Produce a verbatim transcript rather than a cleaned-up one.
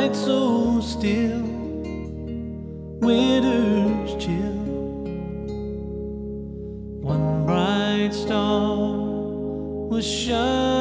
night so still, winter's chill. One bright star was shining